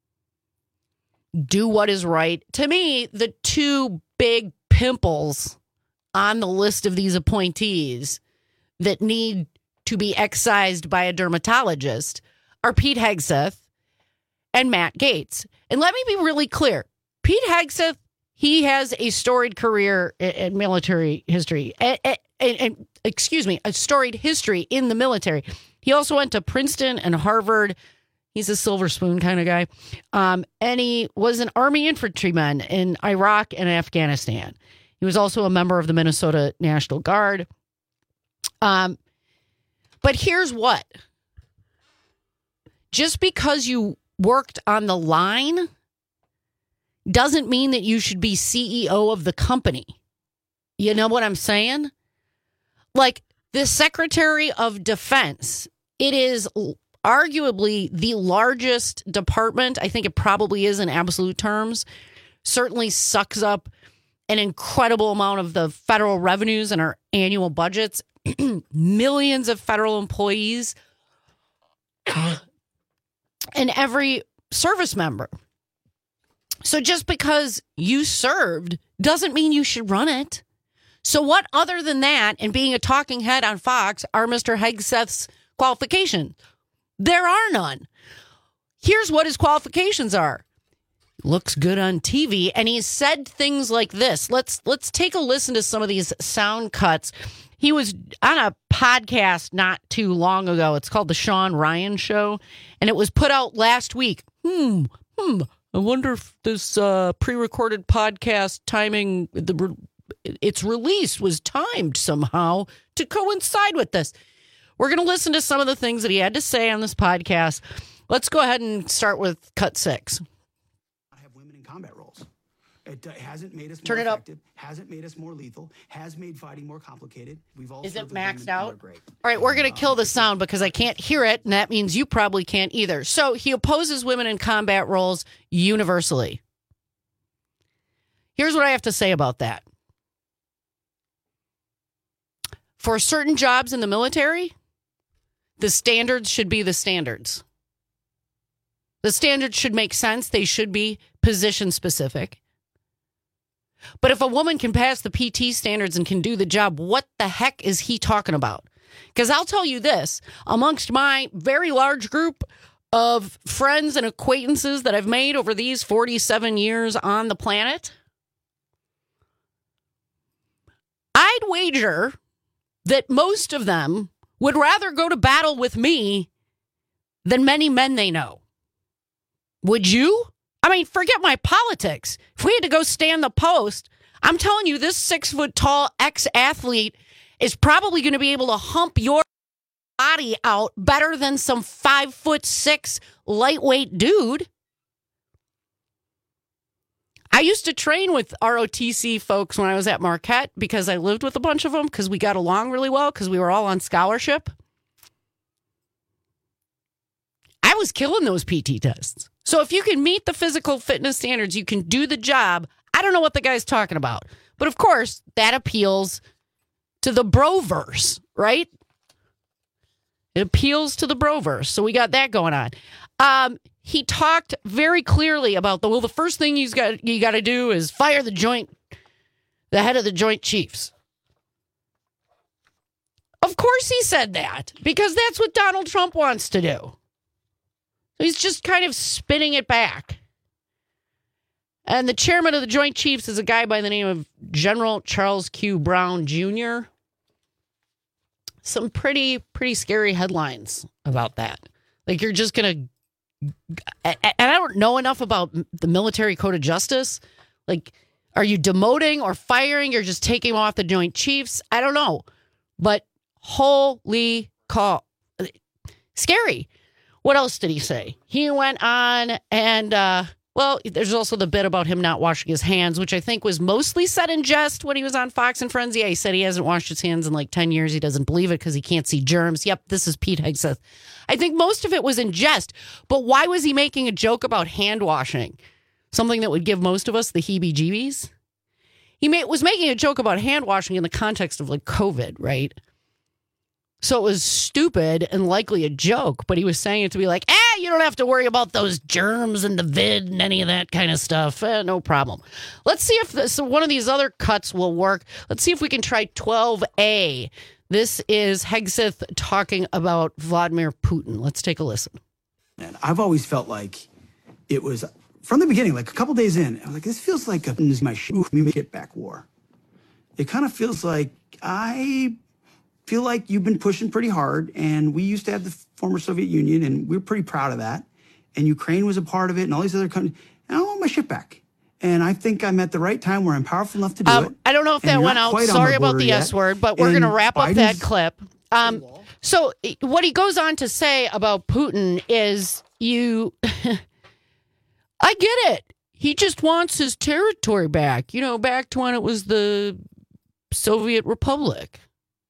do what is right. To me, the two big pimples on the list of these appointees that need to be excised by a dermatologist are Pete Hegseth and Matt Gaetz. And let me be really clear. Pete Hegseth, he has a storied career in military history. And, and, and, excuse me, a storied history in the military. He also went to Princeton and Harvard. He's a silver spoon kind of guy. Um, and he was an Army infantryman in Iraq and Afghanistan. He was also a member of the Minnesota National Guard. Um, but here's what. Just because you worked on the line doesn't mean that you should be C E O of the company. You know what I'm saying? Like the Secretary of Defense, it is arguably the largest department. I think it probably is in absolute terms. Certainly sucks up an incredible amount of the federal revenues in our annual budgets. Millions of federal employees and every service member. So just because you served doesn't mean you should run it. So what other than that and being a talking head on Fox are Mister Hegseth's qualifications? There are none. Here's what his qualifications are. Looks good on T V, and he's said things like this. Let's let's take a listen to some of these sound cuts. He was on a podcast not too long ago. It's called The Sean Ryan Show, and it was put out last week. Hmm, hmm. I wonder if this uh, pre-recorded podcast timing, the its release was timed somehow to coincide with this. We're going to listen to some of the things that he had to say on this podcast. Let's go ahead and start with cut six. Have women in combat roles. It uh, hasn't made us Turn more it up. effective, hasn't made us more lethal, has made fighting more complicated. We've all Is it served with them maxed and out? they're great. All right, we're going to kill the sound because I can't hear it, and that means you probably can't either. So he opposes women in combat roles universally. Here's what I have to say about that. For certain jobs in the military, the standards should be the standards. The standards should make sense. They should be position specific. But if a woman can pass the P T standards and can do the job, what the heck is he talking about? Because I'll tell you this, amongst my very large group of friends and acquaintances that I've made over these forty-seven years on the planet, I'd wager that most of them would rather go to battle with me than many men they know. Would you? I mean, forget my politics. If we had to go stand the post, I'm telling you, this six-foot-tall ex-athlete is probably going to be able to hump your body out better than some five-foot-six lightweight dude. I used to train with R O T C folks when I was at Marquette because I lived with a bunch of them because we got along really well because we were all on scholarship. I was killing those P T tests. So if you can meet the physical fitness standards, you can do the job. I don't know what the guy's talking about. But of course, that appeals to the broverse, right? It appeals to the broverse. So we got that going on. Um, he talked very clearly about the, well, the first thing you've got, you got to do is fire the joint, the head of the Joint Chiefs. Of course he said that because that's what Donald Trump wants to do. He's just kind of spinning it back. And the chairman of the Joint Chiefs is a guy by the name of General Charles Q. Brown Junior Some pretty, pretty scary headlines about that. Like, you're just going to... And I don't know enough about the military code of justice. Like, are you demoting or firing? You're just taking him off the Joint Chiefs? I don't know. But holy call. Scary. What else did he say? He went on and, uh, well, there's also the bit about him not washing his hands, which I think was mostly said in jest when he was on Fox and Friends. Yeah, he said he hasn't washed his hands in like ten years. He doesn't believe it because he can't see germs. Yep, this is Pete Hegseth. I think most of it was in jest. But why was he making a joke about hand washing? Something that would give most of us the heebie-jeebies? He made, was making a joke about hand washing in the context of like COVID, right? So it was stupid and likely a joke, but he was saying it to be like, eh, you don't have to worry about those germs and the vid and any of that kind of stuff. Eh, no problem. Let's see if this, one of these other cuts will work. Let's see if we can try twelve A. This is Hegseth talking about Vladimir Putin. Let's take a listen. And I've always felt like it was, from the beginning, like a couple days in, I was like, this feels like a, this is my shit back war. It kind of feels like I... feel like you've been pushing pretty hard, and we used to have the former Soviet Union, and we we're pretty proud of that. And Ukraine was a part of it, and all these other countries. And I want my shit back. And I think I'm at the right time where I'm powerful enough to do um, it. I don't know if And that you're went not out. quite on Sorry the about border the yet. S word, but we're And going to wrap up that Biden's- clip. Um, so what he goes on to say about Putin is you, I get it. He just wants his territory back, you know, back to when it was the Soviet Republic.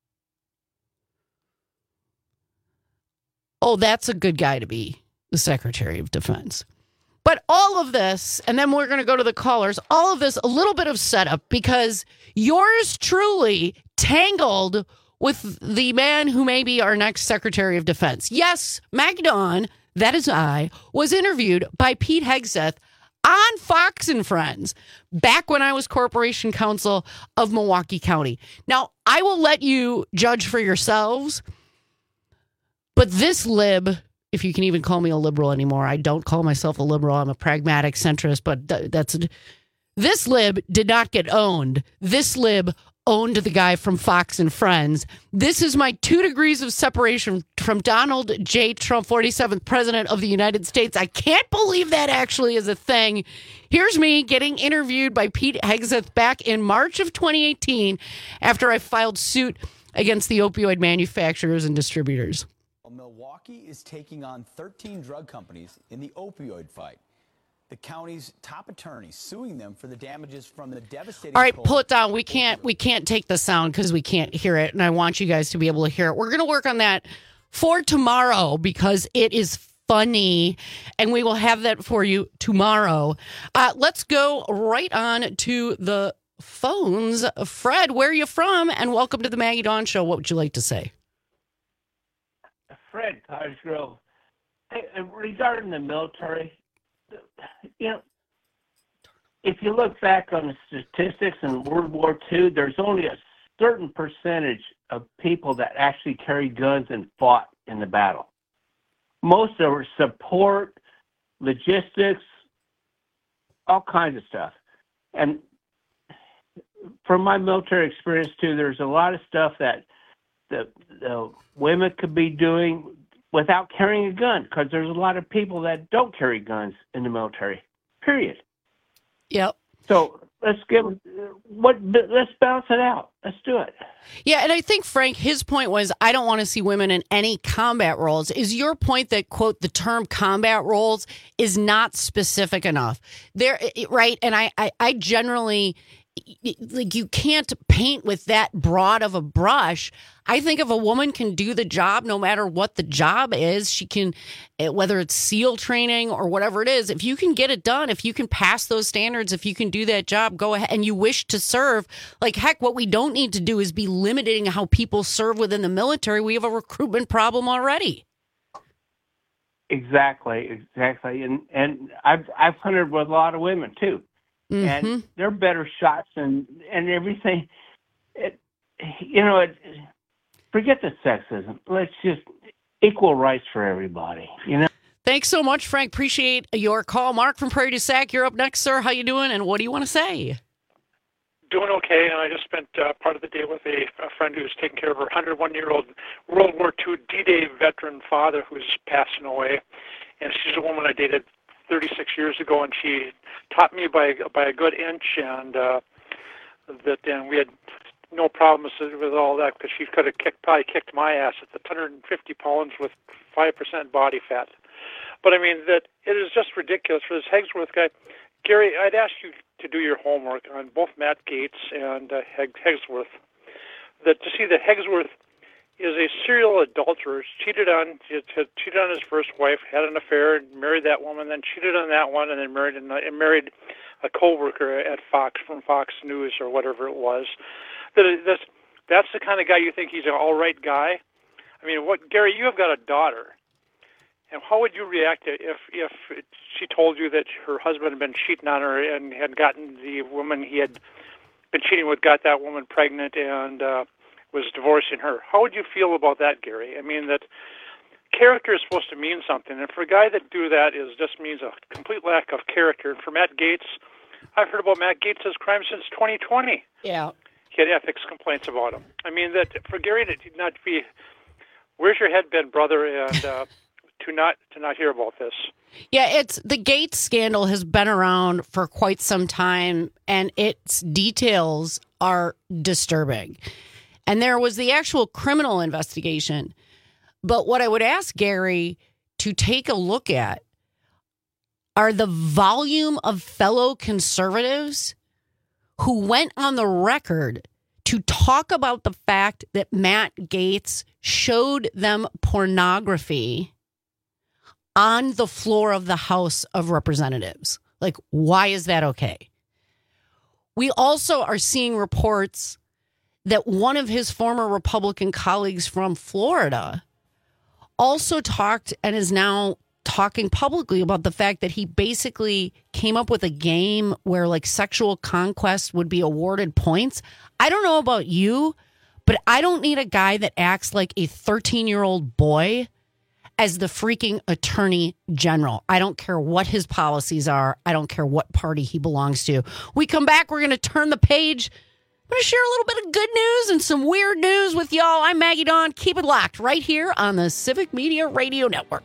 Oh, that's a good guy to be the Secretary of Defense. But all of this, and then we're going to go to the callers, all of this, a little bit of setup because yours truly tangled with the man who may be our next Secretary of Defense. Yes, Magdon, that is I, was interviewed by Pete Hegseth on Fox and Friends back when I was Corporation Counsel of Milwaukee County. Now, I will let you judge for yourselves. But this lib, if you can even call me a liberal anymore, I don't call myself a liberal. I'm a pragmatic centrist, but th- that's this lib did not get owned. This lib owned the guy from Fox and Friends. This is my two degrees of separation from Donald J. Trump, forty-seventh President of the United States. I can't believe that actually is a thing. Here's me getting interviewed by Pete Hegseth back in March of twenty eighteen after I filed suit against the opioid manufacturers and distributors. Milwaukee is taking on thirteen drug companies in the opioid fight. the county's top attorney suing them for the damages from the devastating. All right, cold. pull it down. We can't we can't take the sound because we can't hear it, and I want you guys to be able to hear it. We're going to work on that for tomorrow because it is funny, and we will have that for you tomorrow. Uh, let's go right on to the phones. Fred, where are you from? And welcome to the Maggie Dawn Show. What would you like to say? Fred, Cottage Grove. Hey, regarding the military, you know, if you look back on the statistics in World War Two, there's only a certain percentage of people that actually carried guns and fought in the battle. Most of it support, logistics, all kinds of stuff. And from my military experience too, there's a lot of stuff that the, the women could be doing without carrying a gun, because there's a lot of people that don't carry guns in the military, period. Yep. So let's give what let's balance it out. Let's do it. Yeah, and I think, Frank, his point was, I don't want to see women in any combat roles. Is your point that, quote, the term combat roles is not specific enough? There, right? And I, I, I generally, like, you can't paint with that broad of a brush. I think if a woman can do the job, no matter what the job is, she can, whether it's SEAL training or whatever it is, if you can get it done, if you can pass those standards, if you can do that job, go ahead, and you wish to serve, like, heck, what we don't need to do is be limiting how people serve within the military. We have a recruitment problem already. Exactly, exactly. And and I've I've hunted with a lot of women too. Mm-hmm. And they're better shots and and everything. It, you know, it, forget the sexism. Let's just equal rights for everybody. You know. Thanks so much, Frank. Appreciate your call. Mark from Prairie du Sac, you're up next, sir. How you doing? And what do you want to say? Doing okay, and I just spent uh, part of the day with a, a friend who's taking care of her one hundred one year old World War Two D-Day veteran father who's passing away, and she's a woman I dated thirty-six years ago, and she taught me by by a good inch, and uh, that and we had no problems with all that because she could have kicked probably kicked my ass at the one hundred fifty pounds with five percent body fat. But I mean that it is just ridiculous for this Hegsworth guy. Gary, I'd ask you to do your homework on both Matt Gaetz and uh, Hegsworth. That to see that Hegsworth is a serial adulterer, cheated on, cheated on his first wife, had an affair, married that woman, then cheated on that one, and then married and married a coworker at Fox from Fox News or whatever it was. That that's that's the kind of guy you think he's an all right guy. I mean, what Gary? You have got a daughter, and how would you react if if she told you that her husband had been cheating on her and had gotten the woman he had been cheating with, got that woman pregnant, and uh, was divorcing her? How would you feel about that, Gary? I mean, that character is supposed to mean something, and for a guy that do that is just means a complete lack of character. And for Matt Gaetz, I've heard about Matt Gaetz' crime since twenty twenty. Yeah. He had ethics complaints about him. I mean, that for Gary to not be, where's your head been, brother, and uh, to not to not hear about this. Yeah, it's the Gaetz scandal has been around for quite some time, and its details are disturbing. And there was the actual criminal investigation. But what I would ask Gary to take a look at are the volume of fellow conservatives who went on the record to talk about the fact that Matt Gaetz showed them pornography on the floor of the House of Representatives. Like, why is that okay? We also are seeing reports that one of his former Republican colleagues from Florida also talked and is now talking publicly about the fact that he basically came up with a game where, like, sexual conquest would be awarded points. I don't know about you, but I don't need a guy that acts like a thirteen-year-old boy as the freaking attorney general. I don't care what his policies are. I don't care what party he belongs to. We come back, we're going to turn the page. I'm going to share a little bit of good news and some weird news with y'all. I'm Maggie Dawn. Keep it locked right here on the Civic Media Radio Network.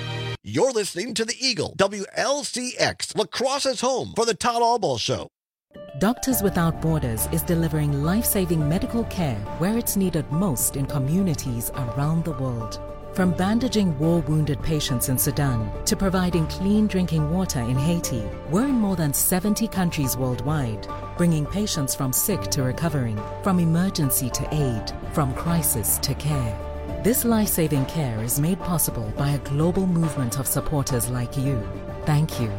You're listening to the Eagle, W L C X, La Crosse's home for the Todd Albaugh Show. Doctors Without Borders is delivering life-saving medical care where it's needed most in communities around the world. From bandaging war-wounded patients in Sudan to providing clean drinking water in Haiti, we're in more than seventy countries worldwide, bringing patients from sick to recovering, from emergency to aid, from crisis to care. This life-saving care is made possible by a global movement of supporters like you. Thank you.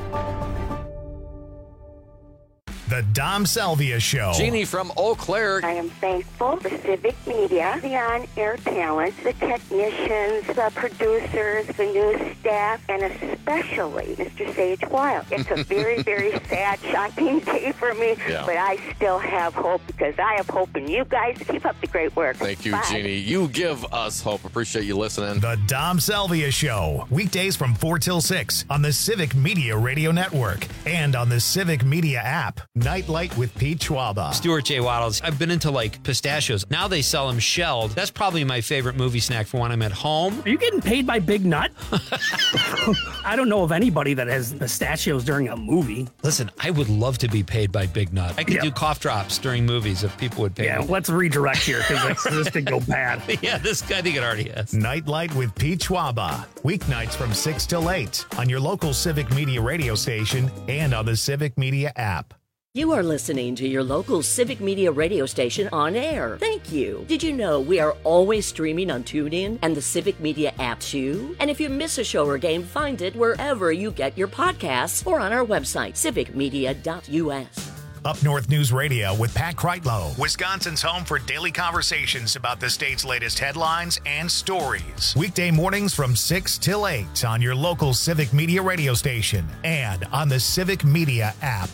The Dom Salvia Show. Jeannie from Eau Claire. I am thankful for Civic Media, the on-air talent, the technicians, the producers, the news staff, and especially Mister Sage Wild. It's a very, very sad, shocking day for me, Yeah. but I still have hope because I have hope in you guys. Keep up the great work. Thank you, Bye. Jeannie. You give us hope. Appreciate you listening. The Dom Salvia Show. Weekdays from four till six on the Civic Media Radio Network and on the Civic Media app. Nightlight with Pete Schwaba. Stuart J. Waddles. I've been into like pistachios. Now they sell them shelled. That's probably my favorite movie snack for when I'm at home. Are you getting paid by Big Nut? I don't know of anybody that has pistachios during a movie. Listen, I would love to be paid by Big Nut. I could Yeah. do cough drops during movies if people would pay Yeah, me. let's redirect here because this could go bad. Yeah, this I think it already has. Nightlight with Pete Schwaba. Weeknights from six till eight on your local Civic Media radio station and on the Civic Media app. You are listening to your local Civic Media radio station on air. Thank you. Did you know we are always streaming on TuneIn and the Civic Media app too? And if you miss a show or game, find it wherever you get your podcasts or on our website, civic media dot u s. Up North News Radio with Pat Kreitlow, Wisconsin's home for daily conversations about the state's latest headlines and stories. Weekday mornings from six till eight on your local Civic Media radio station and on the Civic Media app.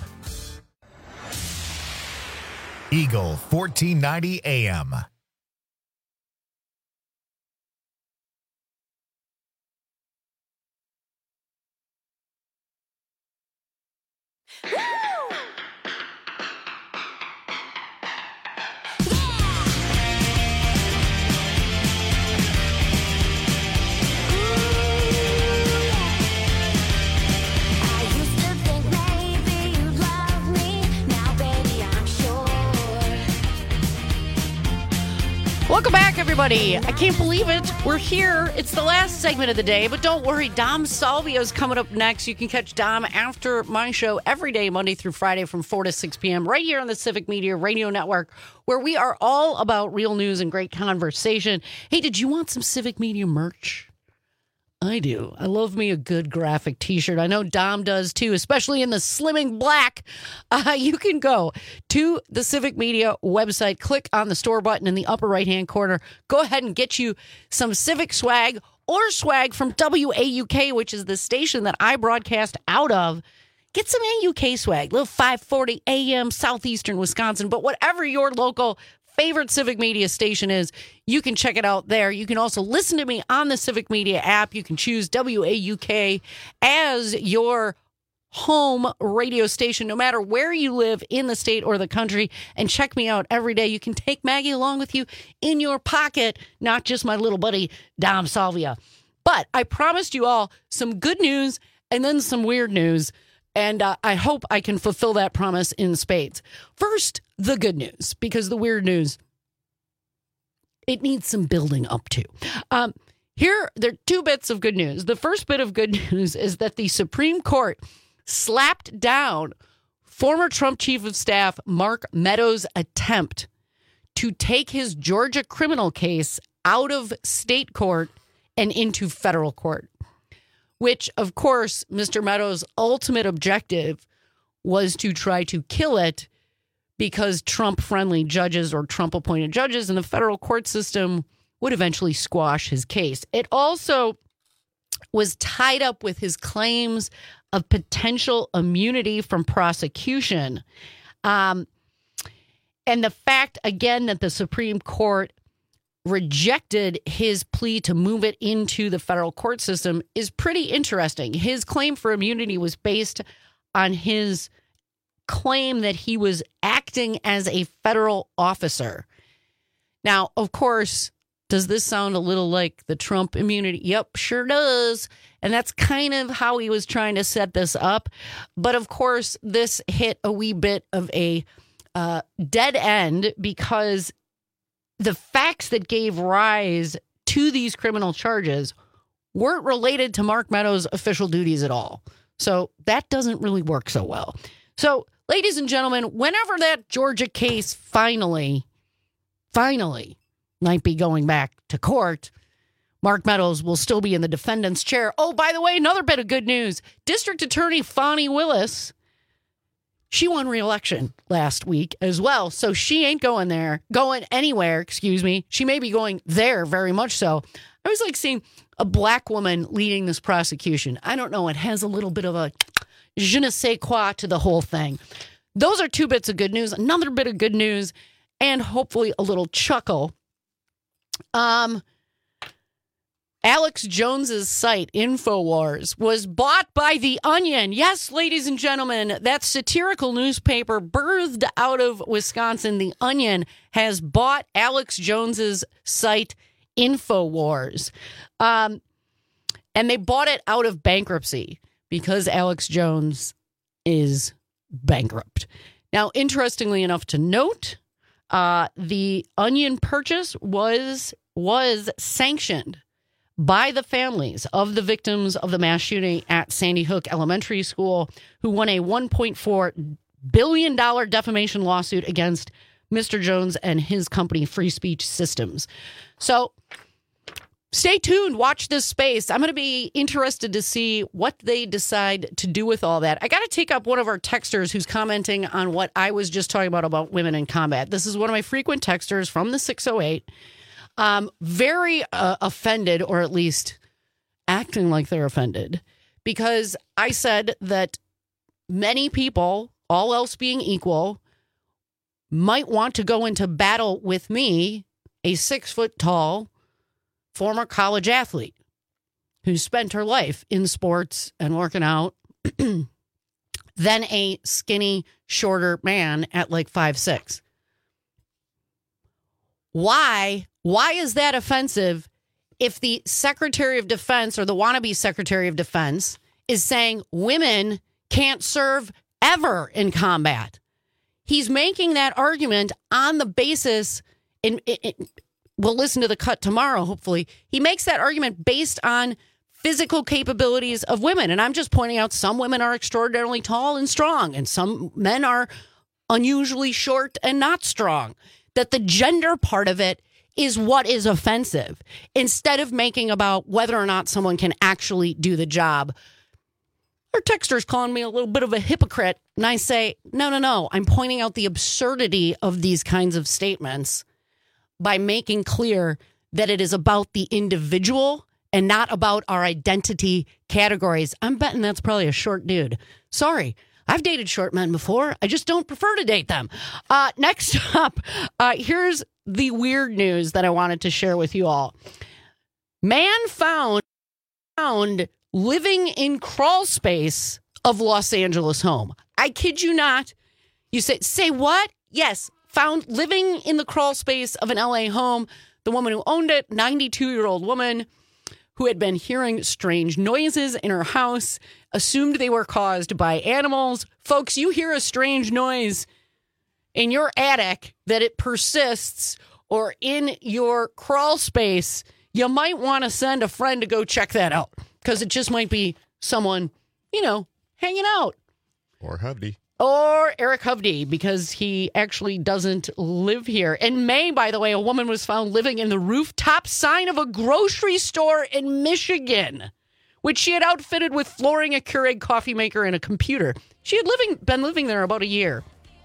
Eagle fourteen ninety A M. Welcome back, everybody. I can't believe it. We're here. It's the last segment of the day, but don't worry. Dom Salvia is coming up next. You can catch Dom after my show every day, Monday through Friday from four to six p.m. right here on the Civic Media Radio Network, where we are all about real news and great conversation. Hey, did you want some Civic Media merch? I do. I love me a good graphic t-shirt. I know Dom does too, especially in the slimming black. Uh, you can go to the Civic Media website, click on the store button in the upper right-hand corner. Go ahead and get you some Civic swag or swag from W A U K, which is the station that I broadcast out of. Get some A U K swag, little five forty A M Southeastern Wisconsin, but whatever your local favorite Civic Media station is, you can check it out there. You can also listen to me on the Civic Media app. You can choose W A U K as your home radio station, no matter where you live in the state or the country, and check me out every day. You can take Maggie along with you in your pocket, not just my little buddy, Dom Salvia. But I promised you all some good news and then some weird news. And uh, I hope I can fulfill that promise in spades. First, the good news, because the weird news, it needs some building up to. Um, here, there are two bits of good news. The first bit of good news is that the Supreme Court slapped down former Trump Chief of Staff Mark Meadows' attempt to take his Georgia criminal case out of state court and into federal court, which, of course, Mister Meadows' ultimate objective was to try to kill it because Trump-friendly judges or Trump-appointed judges in the federal court system would eventually squash his case. It also was tied up with his claims of potential immunity from prosecution. Um, and the fact, again, that the Supreme Court rejected his plea to move it into the federal court system is pretty interesting. His claim for immunity was based on his claim that he was acting as a federal officer. Now, of course, Does this sound a little like the Trump immunity? Yep, sure does. And that's kind of how he was trying to set this up. But of course, this hit a wee bit of a uh, dead end because the facts that gave rise to these criminal charges weren't related to Mark Meadows' official duties at all. So that doesn't really work so well. So, ladies and gentlemen, whenever that Georgia case finally, finally might be going back to court, Mark Meadows will still be in the defendant's chair. Oh, by the way, another bit of good news. District Attorney Fani Willis, she won re-election last week as well. So she ain't going there, going anywhere, excuse me. She may be going there very much so. I was like seeing a black woman leading this prosecution. I don't know. It has a little bit of a je ne sais quoi to the whole thing. Those are two bits of good news. Another bit of good news and hopefully a little chuckle. Um, Alex Jones's site, InfoWars, was bought by The Onion. Yes, ladies and gentlemen, that satirical newspaper birthed out of Wisconsin, The Onion, has bought Alex Jones's site, InfoWars. Um, and they bought it out of bankruptcy because Alex Jones is bankrupt. Now, interestingly enough to note, uh, the Onion purchase was was sanctioned by the families of the victims of the mass shooting at Sandy Hook Elementary School, who won a one point four billion dollars defamation lawsuit against Mister Jones and his company, Free Speech Systems. So stay tuned. Watch this space. I'm going to be interested to see what they decide to do with all that. I got to take up one of our texters who's commenting on what I was just talking about, about women in combat. This is one of my frequent texters from the six oh eight. Um, very uh, offended, or at least acting like they're offended, because I said that many people, all else being equal, might want to go into battle with me, a six foot tall former college athlete who spent her life in sports and working out, than a skinny, shorter man at like five six. Why? Why is that offensive if the Secretary of Defense or the wannabe Secretary of Defense is saying women can't serve ever in combat? He's making that argument on the basis, in, in, in, we'll listen to the cut tomorrow, hopefully. He makes that argument based on physical capabilities of women. And I'm just pointing out some women are extraordinarily tall and strong, and some men are unusually short and not strong. That the gender part of it is what is offensive, instead of making about whether or not someone can actually do the job. Our texter's calling me a little bit of a hypocrite, and I say, no, no, no. I'm pointing out the absurdity of these kinds of statements by making clear that it is about the individual and not about our identity categories. I'm betting that's probably a short dude. Sorry. I've dated short men before. I just don't prefer to date them. Uh, next up, uh, here's the weird news that I wanted to share with you all. Man found, found living in crawl space of Los Angeles home. I kid you not. You say, say what? Yes, found living in the crawl space of an L A home. The woman who owned it, ninety-two-year-old woman, who had been hearing strange noises in her house, assumed they were caused by animals. Folks, you hear a strange noise in your attic that it persists or in your crawl space, you might want to send a friend to go check that out, because it just might be someone, you know, hanging out. Or Hovde. Or Eric Hovde, because he actually doesn't live here. In May, by the way, a woman was found living in the rooftop sign of a grocery store in Michigan, which she had outfitted with flooring, a Keurig coffee maker, and a computer. She had living been living there about a year.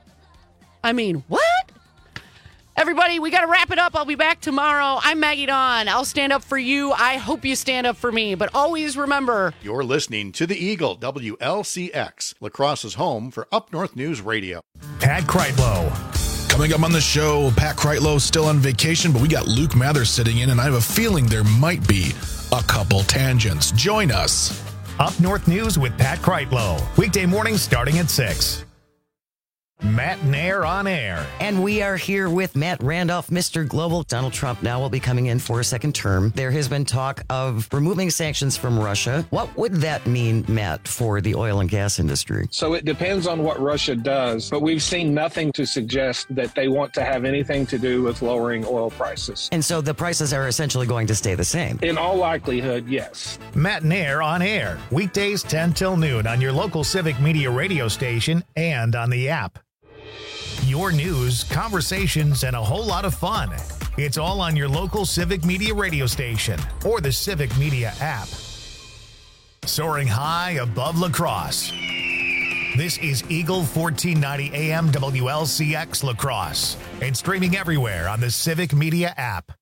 I mean, what? Everybody, we got to wrap it up. I'll be back tomorrow. I'm Maggie Dawn. I'll stand up for you. I hope you stand up for me. But always remember, you're listening to the Eagle, W L C X, La Crosse's home for Up North News Radio. Pat Kreitlow. Coming up on the show, Pat Kreitlow's still on vacation, but we got Luke Mather sitting in, and I have a feeling there might be a couple tangents. Join us. Up North News with Pat Kreitlow. Weekday mornings starting at six. Matt Nair on air. And we are here with Matt Randolph, Mister Global. Donald Trump now will be coming in for a second term. There has been talk of removing sanctions from Russia. What would that mean, Matt, for the oil and gas industry? So it depends on what Russia does, but we've seen nothing to suggest that they want to have anything to do with lowering oil prices. And so the prices are essentially going to stay the same? In all likelihood, yes. Matt Nair on air. Weekdays ten till noon on your local Civic Media radio station and on the app. Your news, conversations, and a whole lot of fun. It's all on your local Civic Media radio station or the Civic Media app. Soaring high above La Crosse. This is Eagle fourteen ninety A M W L C X La Crosse and streaming everywhere on the Civic Media app.